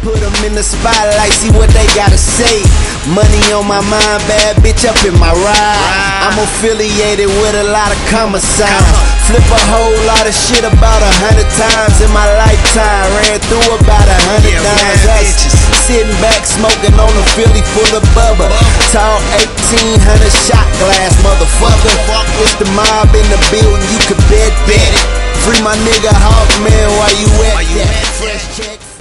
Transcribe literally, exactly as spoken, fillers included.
Put them in the spotlight, see what they gotta say. Money on my mind, bad bitch up in my ride. I'm affiliated with a lot of homicides. Flip a whole lot of shit about a hundred times in my lifetime. Ran through about a hundred dimes. Sitting back smoking on a Philly full of bubba. Tall eighteen hundred shot glass, motherfucker. It's the mob in the building, you can bet bet it. Free my nigga Hawk, man, while you at that. Fresh check.